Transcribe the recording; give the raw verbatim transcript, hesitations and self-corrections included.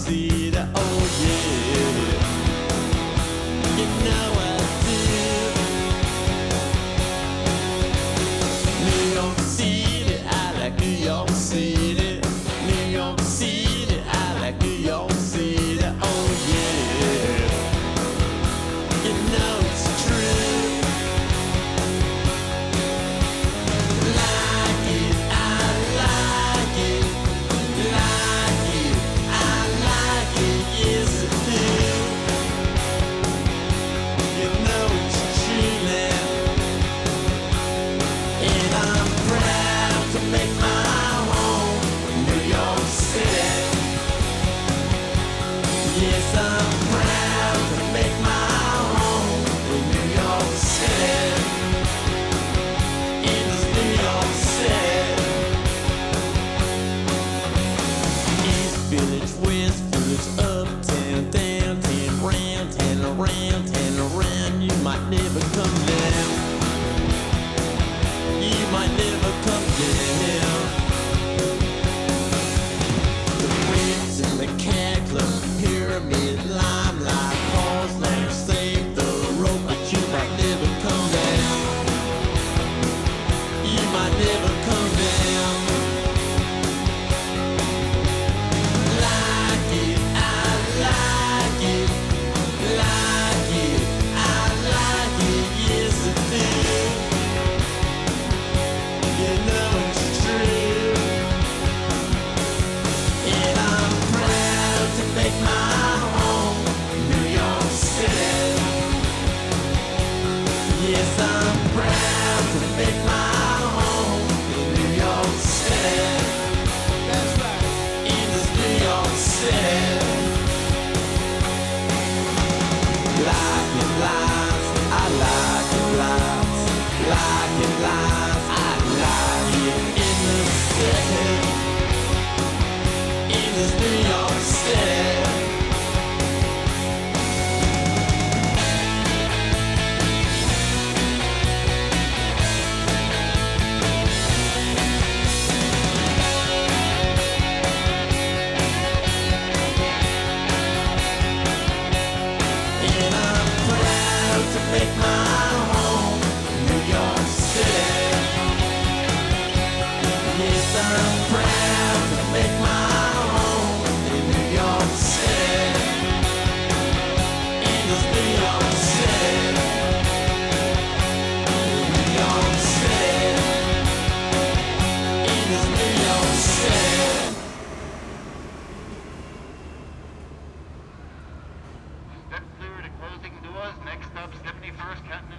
City, oh yeah. You know I do. New York City, I like New York City. New York City, I like New York City, oh yeah. You know it's true. Like it, I like it. Like it, I like it, yes I do. You know it's true now. And I'm proud to make my home New York City. Yes, I'm proud to make my home in New York City. In this New York City. East Village, West Village, uptown, downtown, round and around and around. You might never come down. You might never come down. The Ritz and the Cat Club, Pyramid, Limelight, Paul's Lounge, Save the Rope, but you might never come down. You might never come down. Like it, I like it. Like it, I like it, yes I do. You know it's true. And I'm proud to make my home New York City. Yes, I'm proud to make my home in New York City. That's right. In this New York City. Like it lies, I like it lies. Like it lies, I like it in the city. In this New York City. And I'm proud to make my home New York City. Yes, I'm proud to make my home in New York City. In this New York City. New York City. In this New York City. Step clear to closing doors. Next up, seventy-first Cotton